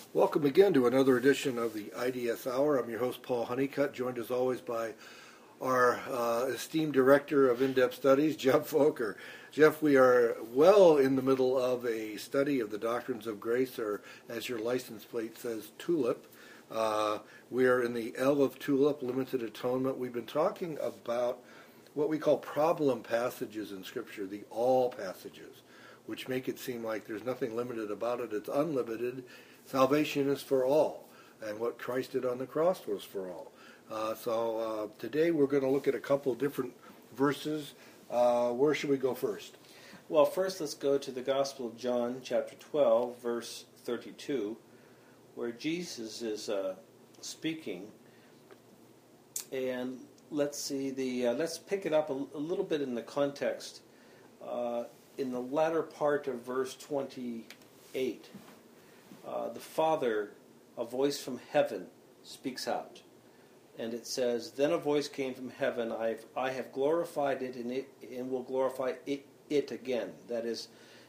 Welcome again to another edition of the IDS Hour. I'm your host, Paul Honeycutt, joined as always by our esteemed Director of In-Depth Studies, Jeff Foker. Jeff, we are well in the middle of a study of the doctrines of grace, or as your license plate says, TULIP. We are in the L of TULIP, Limited Atonement. We've been talking about what we call problem passages in Scripture, the all passages, which make it seem like there's nothing limited about it. It's unlimited. Salvation is for all, and what Christ did on the cross was for all. So today we're going to look at a couple different verses. Where should we go first? Well, first let's go to the Gospel of John, chapter 12, verse 32, where Jesus is speaking. And let's pick it up a little bit in the context. In the latter part of verse 28, the Father, a voice from heaven, speaks out. And it says, "Then a voice came from heaven, I have glorified it and will glorify it again." That is,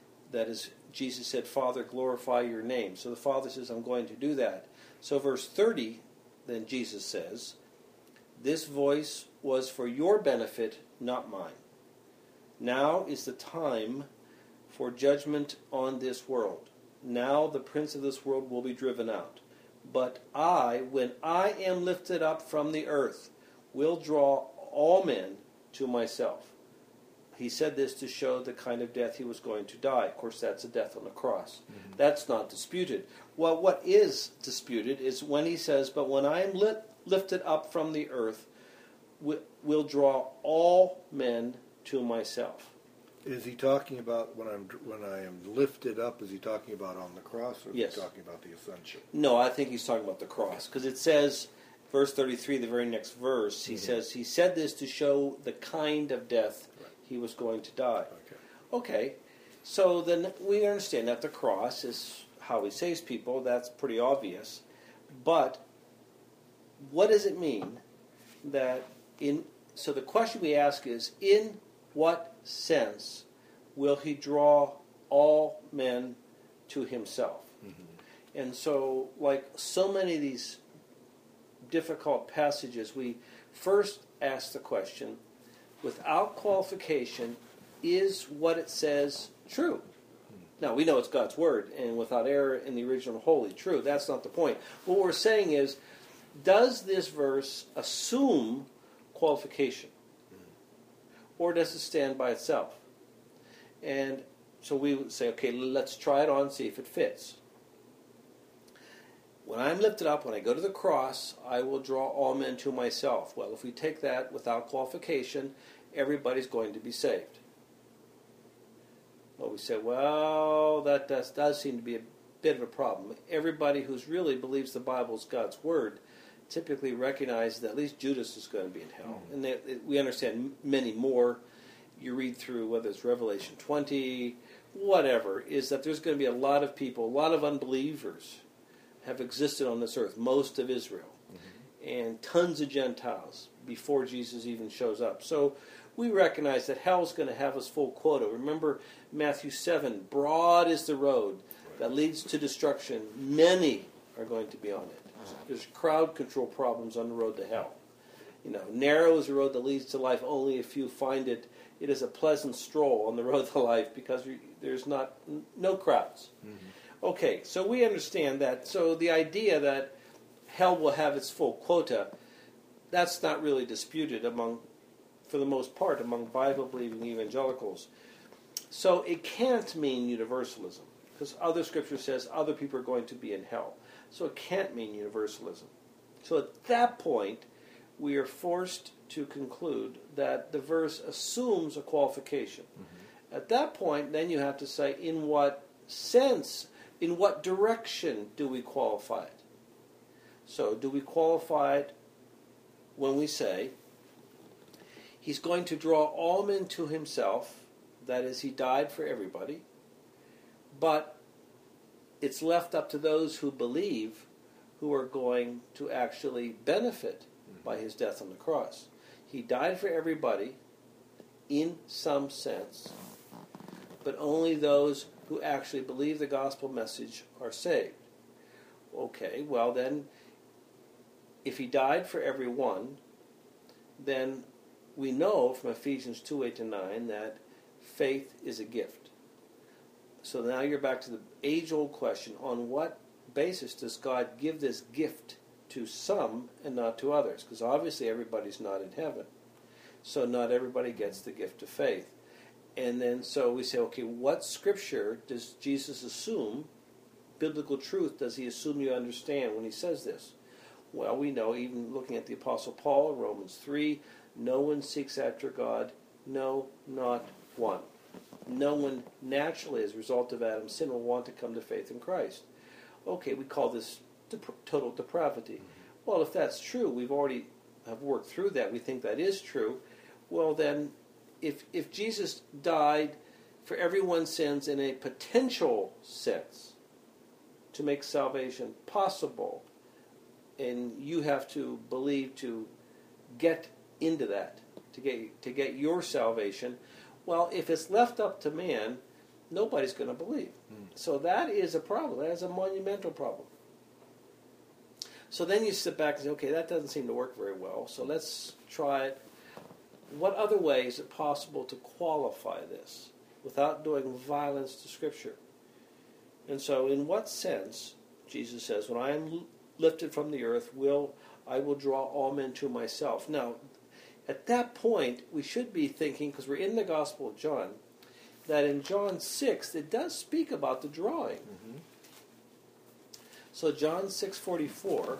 Jesus said, "Father, glorify your name." So the Father says, "I'm going to do that." So verse 30, then Jesus says, "This voice was for your benefit, not mine. Now is the time for judgment on this world. Now the prince of this world will be driven out. But I, when I am lifted up from the earth, will draw all men to myself." He said this to show the kind of death he was going to die. Of course, that's a death on the cross. Mm-hmm. That's not disputed. Well, what is disputed is when he says, "But when I am lifted up from the earth, will draw all men to myself." Is he talking about when I am lifted up? Is he talking about on the cross, or yes. Is he talking about the ascension? No, I think he's talking about the cross, because it says, verse 33, the very next verse, he says, he said this to show the kind of death he was going to die. Okay, so then we understand that the cross is how he saves people. That's pretty obvious. But what does it mean that so the question we ask is, in what sense will he draw all men to himself? Mm-hmm. And so, like so many of these difficult passages, we first ask the question, without qualification, is what it says true? Mm-hmm. Now, we know it's God's Word, and without error in the original wholly true. That's not the point. What we're saying is, does this verse assume qualification? Or does it stand by itself? And so we would say, okay, let's try it on, see if it fits. When I'm lifted up, when I go to the cross, I will draw all men to myself. Well, if we take that without qualification, everybody's going to be saved. Well, we say, well, that does seem to be a bit of a problem. Everybody who really believes the Bible is God's Word typically recognize that at least Judas is going to be in hell. Mm-hmm. And we understand many more. You read through, whether it's Revelation 20, whatever, is that there's going to be a lot of people, a lot of unbelievers have existed on this earth, most of Israel, and tons of Gentiles before Jesus even shows up. So we recognize that hell's going to have its full quota. Remember Matthew 7, broad is the road that leads to destruction. Many are going to be on it. There's crowd control problems on the road to hell. Narrow is the road that leads to life. Only a few find it. It is a pleasant stroll on the road to life because there's no crowds. Mm-hmm. Okay, so we understand that. So the idea that hell will have its full quota, that's not really disputed for the most part, among Bible-believing evangelicals. So it can't mean universalism, because other scripture says other people are going to be in hell. So it can't mean universalism. So at that point, we are forced to conclude that the verse assumes a qualification. Mm-hmm. At that point, then you have to say, in what sense, in what direction do we qualify it? So do we qualify it when we say, he's going to draw all men to himself, that is, he died for everybody, but it's left up to those who believe who are going to actually benefit by his death on the cross. He died for everybody in some sense, but only those who actually believe the gospel message are saved. Okay, well then, if he died for everyone, then we know from Ephesians 2:8-9 that faith is a gift. So now you're back to the age-old question, on what basis does God give this gift to some and not to others? Because obviously everybody's not in heaven. So not everybody gets the gift of faith. And then so we say, okay, what scripture does Jesus assume, biblical truth, does he assume you understand when he says this? Well, we know, even looking at the Apostle Paul, Romans 3, no one seeks after God, no, not one. No one naturally, as a result of Adam's sin, will want to come to faith in Christ. Okay, we call this total depravity. Well, if that's true, we've already have worked through that. We think that is true. Well, then, if Jesus died for everyone's sins in a potential sense to make salvation possible, and you have to believe to get into that, to get your salvation, well, if it's left up to man, nobody's going to believe. So that is a problem. That is a monumental problem. So then you sit back and say, okay, that doesn't seem to work very well, so let's try it. What other way is it possible to qualify this without doing violence to Scripture? And so in what sense, Jesus says, when I am lifted from the earth, I will draw all men to myself. Now, at that point, we should be thinking, because we're in the Gospel of John, that in John 6, it does speak about the drawing. Mm-hmm. So John 6:44,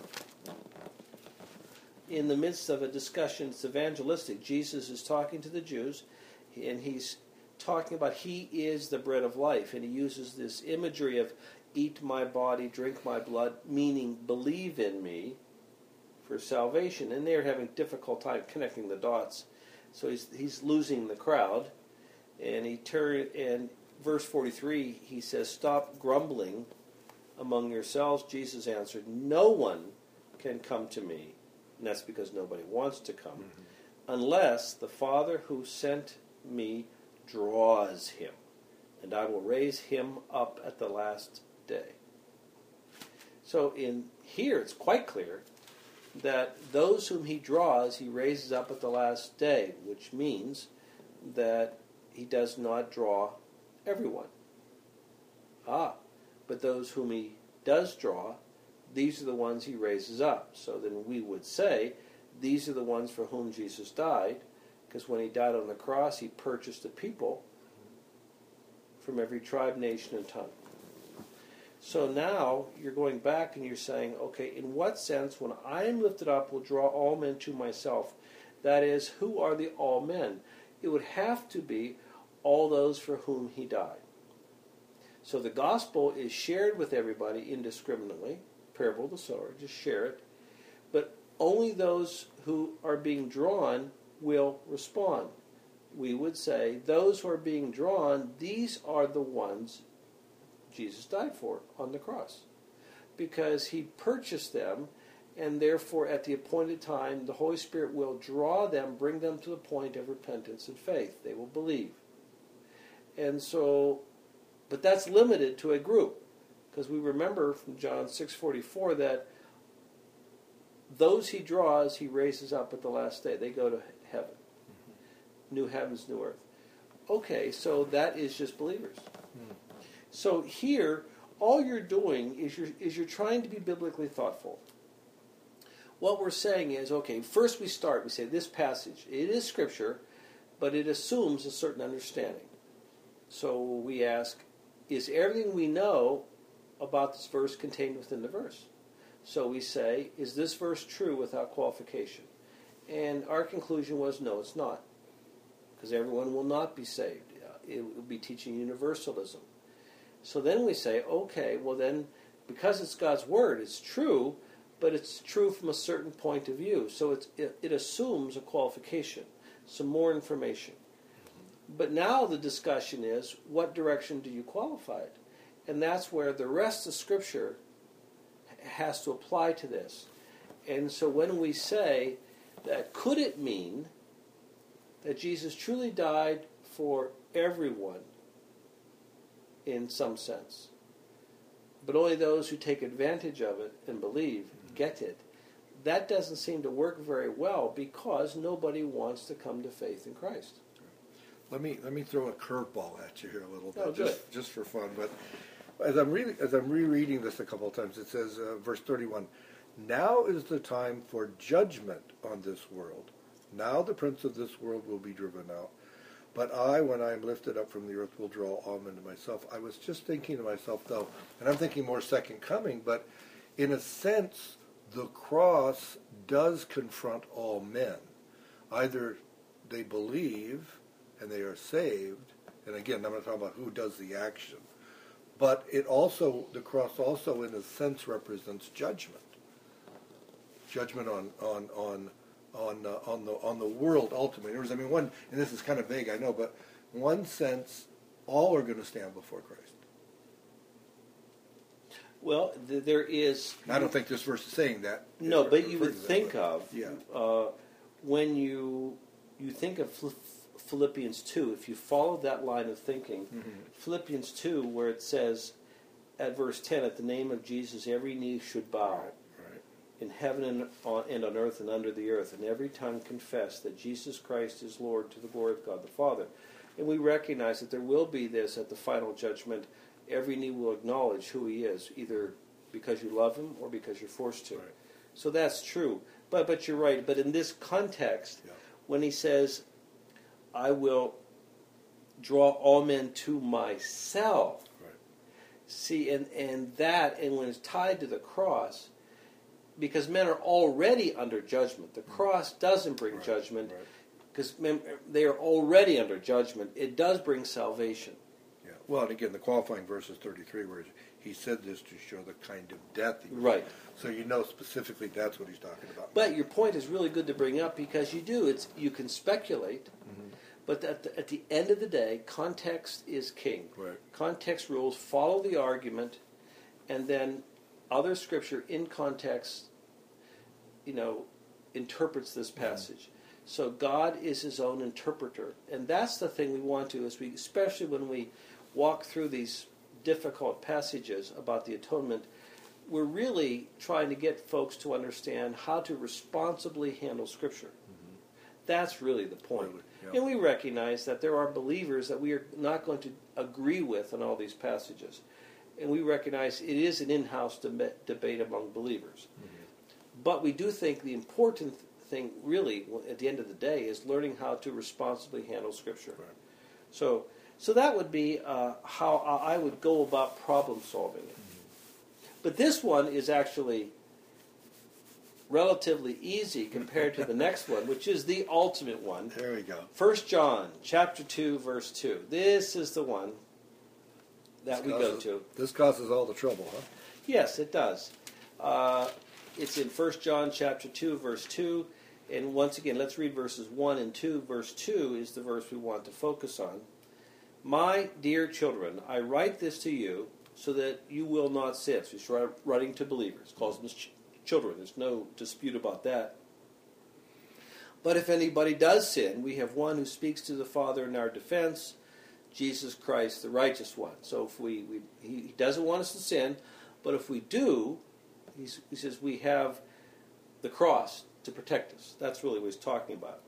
in the midst of a discussion, it's evangelistic. Jesus is talking to the Jews, and he's talking about he is the bread of life, and he uses this imagery of eat my body, drink my blood, meaning believe in me for salvation. And they're having a difficult time connecting the dots. So he's losing the crowd. And and verse 43, he says, stop grumbling among yourselves. Jesus answered, no one can come to me. And that's because nobody wants to come. Mm-hmm. Unless the Father who sent me draws him. And I will raise him up at the last day. So in here it's quite clear that those whom he draws, he raises up at the last day, which means that he does not draw everyone. But those whom he does draw, these are the ones he raises up. So then we would say, these are the ones for whom Jesus died, because when he died on the cross, he purchased a people from every tribe, nation, and tongue. So now you're going back and you're saying, okay, in what sense, when I am lifted up, will draw all men to myself? That is, who are the all men? It would have to be all those for whom he died. So the gospel is shared with everybody indiscriminately. Parable of the sower, just share it. But only those who are being drawn will respond. We would say, those who are being drawn, these are the ones Jesus died for on the cross. Because he purchased them, and therefore at the appointed time, the Holy Spirit will draw them, bring them to the point of repentance and faith. They will believe. And so, but that's limited to a group. Because we remember from John 6:44 that those he draws, he raises up at the last day. They go to heaven. Mm-hmm. New heavens, new earth. Okay, so that is just believers. Mm. So here, all you're doing is you're trying to be biblically thoughtful. What we're saying is, okay, first we say this passage, it is Scripture, but it assumes a certain understanding. So we ask, is everything we know about this verse contained within the verse? So we say, is this verse true without qualification? And our conclusion was, no, it's not. Because everyone will not be saved. It will be teaching universalism. So then we say, okay, well then, because it's God's Word, it's true, but it's true from a certain point of view. So it assumes a qualification, some more information. But now the discussion is, what direction do you qualify it? And that's where the rest of Scripture has to apply to this. And so when we say that, could it mean that Jesus truly died for everyone in some sense? but only those who take advantage of it and believe get it. That doesn't seem to work very well because nobody wants to come to faith in Christ. Let me throw a curveball at you here a little bit, Oh, good. just for fun. But as I'm rereading this a couple of times, it says, verse 31, "Now is the time for judgment on this world. Now the prince of this world will be driven out. But I, when I am lifted up from the earth, will draw all men to myself." I was just thinking to myself, though, and I'm thinking more second coming, but in a sense, the cross does confront all men. Either they believe and they are saved, and again, I'm not talking about who does the action, but the cross also, in a sense, represents judgment. Judgment on the world ultimately. I mean, and this is kind of vague, I know, but in one sense, all are going to stand before Christ. Well, there is... I don't think this verse is saying that. No, but you would think when you think of Philippians 2, if you follow that line of thinking, Philippians 2, where it says at verse 10, "At the name of Jesus every knee should bow, in heaven and on earth and under the earth, and every tongue confess that Jesus Christ is Lord, to the glory of God the Father." And we recognize that there will be this at the final judgment. Every knee will acknowledge who he is, either because you love him or because you're forced to. Right. So that's true. But you're right. But in this context, when he says, "I will draw all men to myself," see, and when it's tied to the cross, because men are already under judgment. The cross doesn't bring judgment, because they are already under judgment. It does bring salvation. Yeah. Well, and again, the qualifying verse is 33, where he said this to show the kind of death he was. Right. So you know specifically that's what he's talking about. But your point is really good to bring up, because you can speculate, but at the end of the day, context is king. Right. Context rules. Follow the argument, and then other scripture in context, interprets this passage. So God is his own interpreter, and that's the thing we want to, especially when we walk through these difficult passages about the atonement, we're really trying to get folks to understand how to responsibly handle Scripture. That's really the point. Really, And we recognize that there are believers that we are not going to agree with on all these passages. And we recognize it is an in-house debate among believers. But we do think the important thing, really, at the end of the day, is learning how to responsibly handle Scripture. So that would be how I would go about problem solving it. But this one is actually relatively easy compared to the next one, which is the ultimate one. There we go. 1 John chapter 2, verse 2. This is the one that we go to. This causes all the trouble, huh? Yes, it does. It's in 1 John chapter 2, verse 2. And once again, let's read verses 1 and 2. Verse 2 is the verse we want to focus on. "My dear children, I write this to you so that you will not sin." So he's writing to believers. Calls them children. There's no dispute about that. "But if anybody does sin, we have one who speaks to the Father in our defense, Jesus Christ, the righteous one." So if he doesn't want us to sin, but if we do, he says we have the cross to protect us. That's really what he's talking about.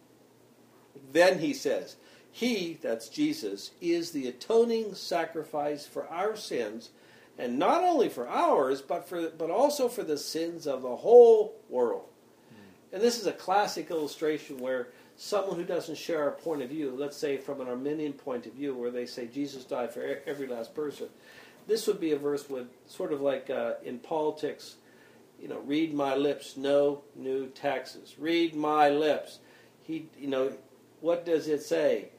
Then he says, "He," that's Jesus, "is the atoning sacrifice for our sins, and not only for ours, but also for the sins of the whole world." And this is a classic illustration where someone who doesn't share our point of view, let's say from an Arminian point of view, where they say Jesus died for every last person, this would be a verse with sort of like in politics, read my lips, no new taxes. Read my lips. What does it say?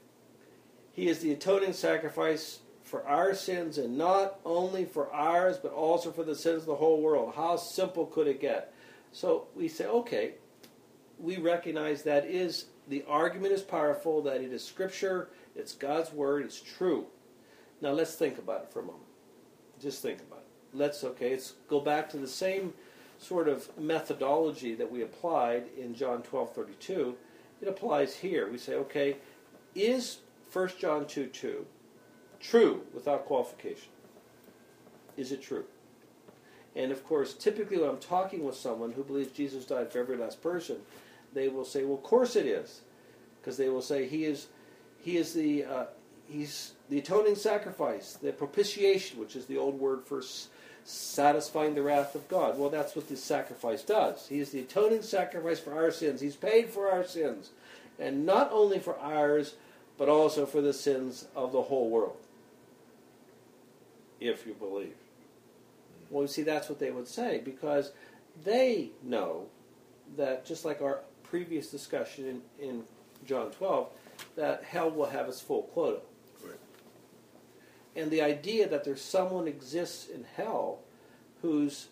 He is the atoning sacrifice for our sins, and not only for ours, but also for the sins of the whole world. How simple could it get? So we say, okay, we recognize that the argument is powerful, that it is Scripture, it's God's Word, it's true. Now let's think about it for a moment. Just think about it. Let's go back to the same sort of methodology that we applied in John 12:32. It applies here. We say, okay, is 1 John 2:2 true without qualification? Is it true? And of course, typically when I'm talking with someone who believes Jesus died for every last person, they will say, well, of course it is. Because they will say he's the atoning sacrifice, the propitiation, which is the old word for satisfying the wrath of God. Well, that's what this sacrifice does. He is the atoning sacrifice for our sins. He's paid for our sins. And not only for ours, but also for the sins of the whole world. If you believe. Well, you see, that's what they would say, because they know that, just like our previous discussion in John 12, that hell will have its full quota. Right. And the idea that there's someone exists in hell whose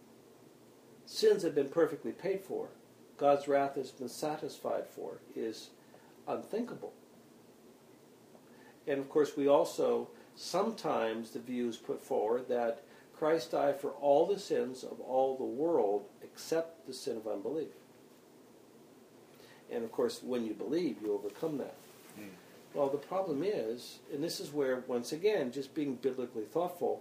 sins have been perfectly paid for, God's wrath has been satisfied for, is unthinkable. And of course, we also, sometimes the view is put forward that Christ died for all the sins of all the world except the sin of unbelief. And of course, when you believe, you overcome that. Well, the problem is, and this is where, once again, just being biblically thoughtful,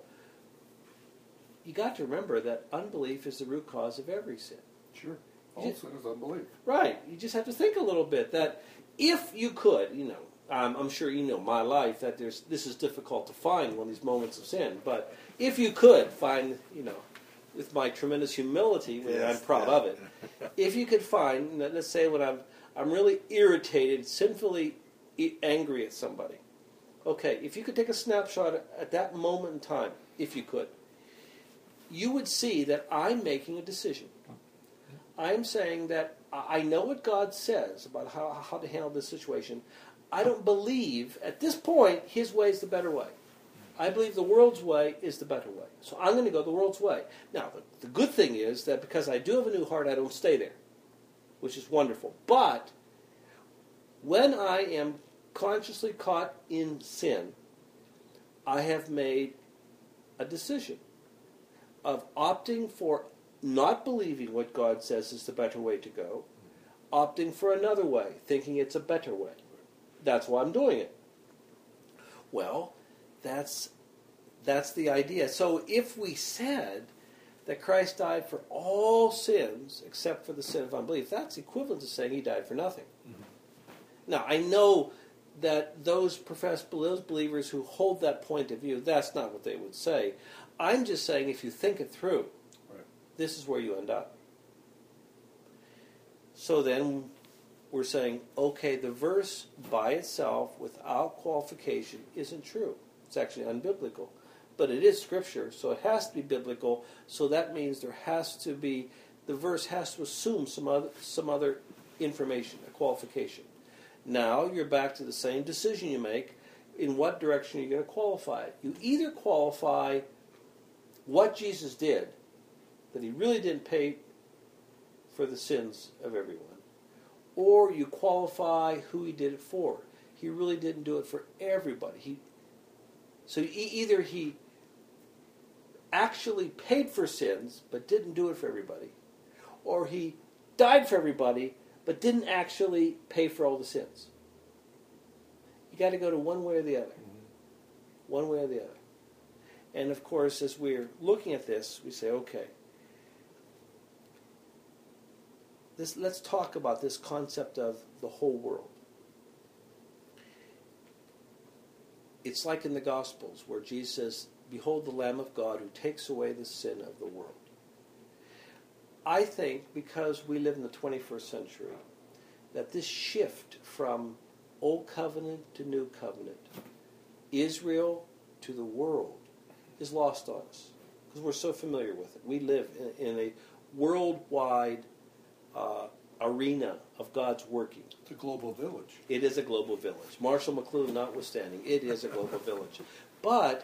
you got to remember that unbelief is the root cause of every sin. Sure. All sin is unbelief. Right. You just have to think a little bit that if you could, I'm sure you know my life, that this is difficult to find one of these moments of sin, but if you could find, with my tremendous humility, when I'm proud of it, if you could find, let's say when I'm really irritated, sinfully angry at somebody. Okay, if you could take a snapshot at that moment in time, if you could, you would see that I'm making a decision. I'm saying that I know what God says about how to handle this situation. I don't believe, at this point, His way is the better way. I believe the world's way is the better way. So I'm going to go the world's way. Now, the good thing is that because I do have a new heart, I don't stay there, which is wonderful. But when I am consciously caught in sin, I have made a decision of opting for not believing what God says is the better way to go, opting for another way, thinking it's a better way. That's why I'm doing it. Well, that's the idea. So if we said that Christ died for all sins except for the sin of unbelief, that's equivalent to saying He died for nothing. Mm-hmm. Now, I know that those believers who hold that point of view, that's not what they would say. I'm just saying if you think it through, this is where you end up. So then we're saying, okay, the verse by itself, without qualification, isn't true. It's actually unbiblical. But it is Scripture, so it has to be biblical. So that means the verse has to assume some other information, a qualification. Now you're back to the same decision you make. In what direction are you going to qualify it? You either qualify what Jesus did, that He really didn't pay for the sins of everyone, or you qualify who He did it for. He really didn't do it for everybody. So either He actually paid for sins but didn't do it for everybody, or He died for everybody but didn't actually pay for all the sins. You got to go to one way or the other. Mm-hmm. One way or the other. And of course, as we're looking at this, we say, okay, let's talk about this concept of the whole world. It's like in the Gospels where Jesus says, "Behold the Lamb of God who takes away the sin of the world." I think because we live in the 21st century, that this shift from Old Covenant to New Covenant, Israel to the world, is lost on us because we're so familiar with it. We live in a worldwide arena of God's working. It's a global village. It is a global village. Marshall McLuhan notwithstanding, it is a global village. But,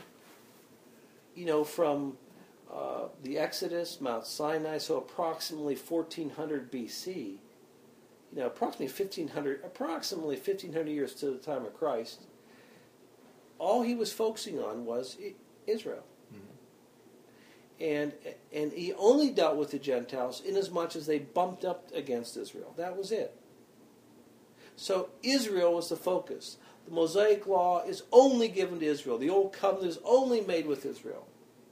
from the Exodus, Mount Sinai, so approximately 1400 BC, approximately 1500 years to the time of Christ, all he was focusing on was Israel. Mm-hmm. And he only dealt with the Gentiles inasmuch as they bumped up against Israel. That was it. So Israel was the focus. The Mosaic Law is only given to Israel. The Old Covenant is only made with Israel.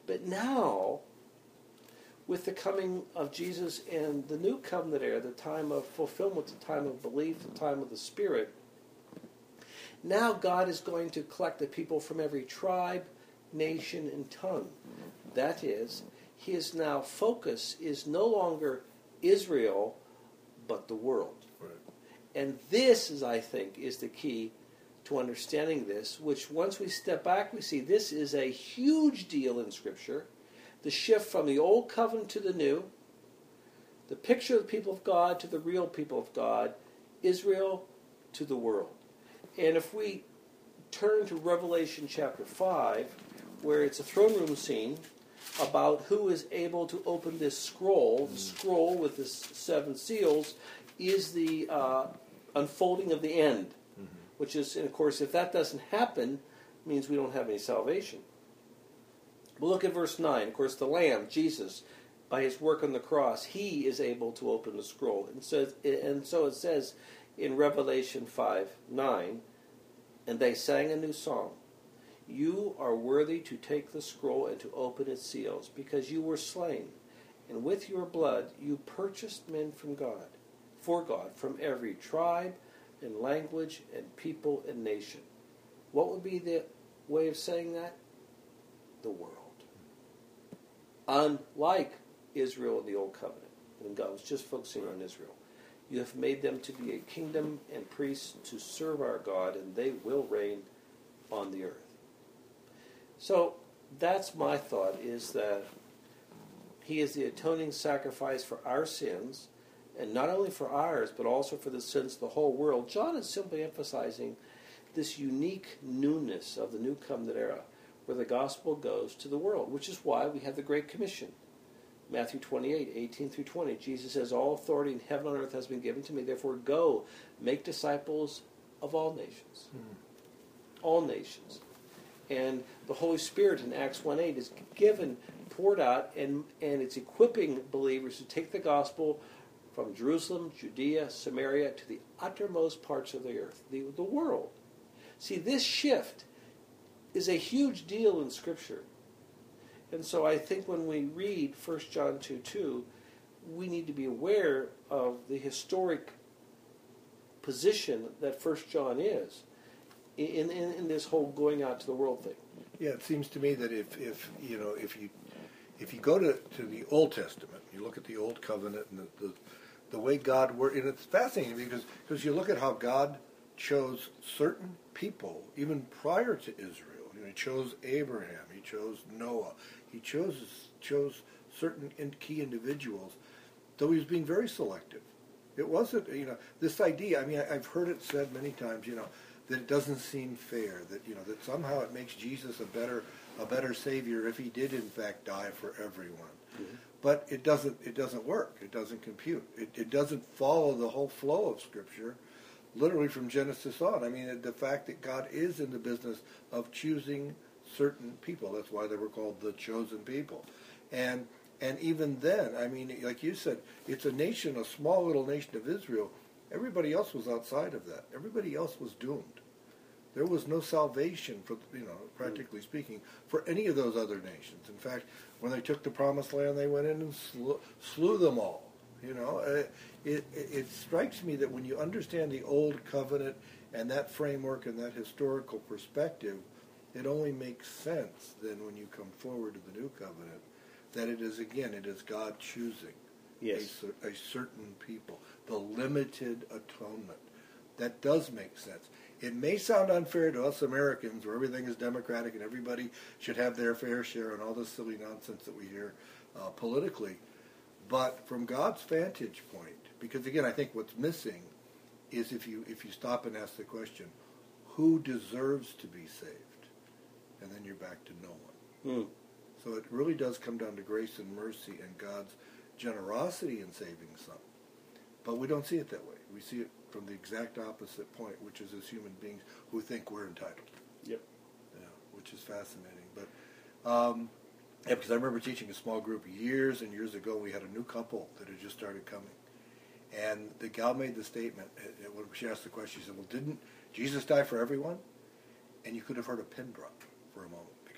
But now, with the coming of Jesus and the new covenant era, the time of fulfillment, the time of belief, the time of the Spirit, now God is going to collect the people from every tribe, nation, and tongue. That is, his now focus is no longer Israel, but the world. Right. And this is, I think, is the key to understanding this, which once we step back, we see this is a huge deal in Scripture. The shift from the old covenant to the new, the picture of the people of God to the real people of God, Israel to the world. And if we turn to Revelation chapter 5, where it's a throne room scene about who is able to open this scroll, the scroll with the 7 seals, is the unfolding of the end, which is, and of course, if that doesn't happen, it means we don't have any salvation. Well, look at verse 9. Of course, the Lamb, Jesus, by his work on the cross, he is able to open the scroll. And so it says in Revelation 5:9, and they sang a new song. You are worthy to take the scroll and to open its seals, because you were slain, and with your blood you purchased men from God, for God, from every tribe and language and people and nation. What would be the way of saying that? The world. Unlike Israel in the Old Covenant, when God was just focusing on Israel, you have made them to be a kingdom and priests to serve our God, and they will reign on the earth. So that's my thought, is that he is the atoning sacrifice for our sins, and not only for ours, but also for the sins of the whole world. John is simply emphasizing this unique newness of the New Covenant era, where the gospel goes to the world, which is why we have the Great Commission. Matthew 28:18-20, Jesus says, all authority in heaven and earth has been given to me, therefore go, make disciples of all nations. All nations. And the Holy Spirit in Acts 1:8 is given, poured out, and it's equipping believers to take the gospel from Jerusalem, Judea, Samaria, to the uttermost parts of the earth, the world. See, this shift is a huge deal in Scripture. And so I think when we read 1 John 2:2, we need to be aware of the historic position that 1 John is in this whole going out to the world thing. Yeah, it seems to me that if you go to the Old Testament, you look at the Old Covenant and the way God worked, and it's fascinating because you look at how God chose certain people even prior to Israel. He chose Abraham, he chose Noah, he chose certain key individuals, though he was being very selective. It wasn't, this idea, I mean, I've heard it said many times, that it doesn't seem fair, that somehow it makes Jesus a better Savior if he did in fact die for everyone. Mm-hmm. But it doesn't work. It doesn't compute. It doesn't follow the whole flow of Scripture, literally from Genesis on. I mean, the fact that God is in the business of choosing certain people. That's why they were called the chosen people. And even then, I mean, like you said, it's a small little nation of Israel. Everybody else was outside of that. Everybody else was doomed. There was no salvation, for practically speaking, for any of those other nations. In fact, when they took the Promised Land, they went in and slew them all. It strikes me that when you understand the Old Covenant and that framework and that historical perspective, it only makes sense then when you come forward to the New Covenant that it is God choosing a certain people, the limited atonement. That does make sense. It may sound unfair to us Americans, where everything is democratic and everybody should have their fair share and all this silly nonsense that we hear politically. But from God's vantage point, because again, I think what's missing is if you stop and ask the question, who deserves to be saved? And then you're back to no one. So it really does come down to grace and mercy and God's generosity in saving some. But we don't see it that way. We see it from the exact opposite point, which is as human beings who think we're entitled. Yep. Yeah, which is fascinating. But because I remember teaching a small group years and years ago, we had a new couple that had just started coming. And the gal made the statement, when she asked the question, she said, well, didn't Jesus die for everyone? And you could have heard a pin drop for a moment, because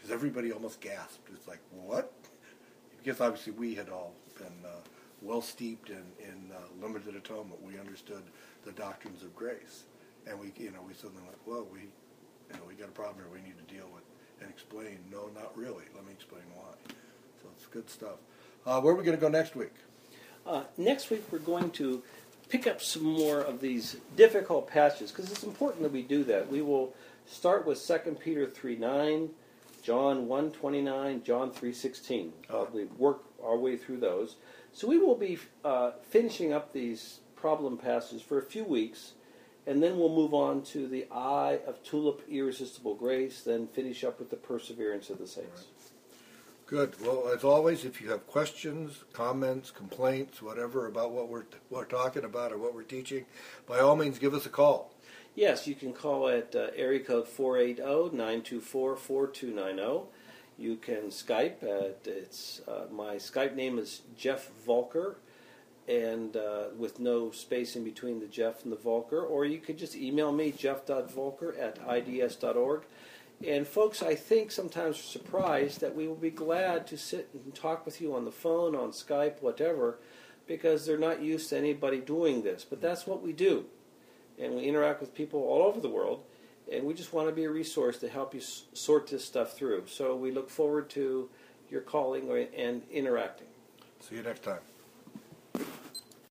because everybody almost gasped. It's like, what? Because obviously we had all been well steeped in limited atonement. We understood the doctrines of grace, and we suddenly like, well, we got a problem here. We need to deal with and explain. No, not really. Let me explain why. So it's good stuff. Where are we going to go next week? Next week we're going to pick up some more of these difficult passages, because it's important that we do that. We will start with 2 Peter 3:9, John 1:29, John 3:16. We work our way through those. So we will be finishing up these problem passages for a few weeks, and then we'll move on to the eye of tulip, irresistible grace, then finish up with the perseverance of the saints. Right. Good. Well, as always, if you have questions, comments, complaints, whatever about what we're talking about or what we're teaching, by all means, give us a call. Yes, you can call at area code 480-924-4290. You can Skype. My Skype name is Jeff Volker, and with no space in between the Jeff and the Volker. Or you could just email me, jeff.volker@ids.org. And folks, I think sometimes are surprised that we will be glad to sit and talk with you on the phone, on Skype, whatever, because they're not used to anybody doing this. But that's what we do. And we interact with people all over the world, and we just want to be a resource to help you sort this stuff through. So we look forward to your calling and interacting. See you next time.